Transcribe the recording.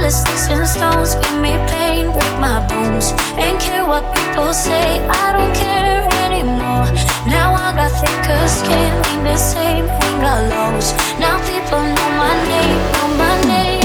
the sticks and stones give me pain, break my bones. Ain't care what people say, I don't care anymore. Now I got thicker skin, ain't the same, ain't got lows. Now people know my name, know my name.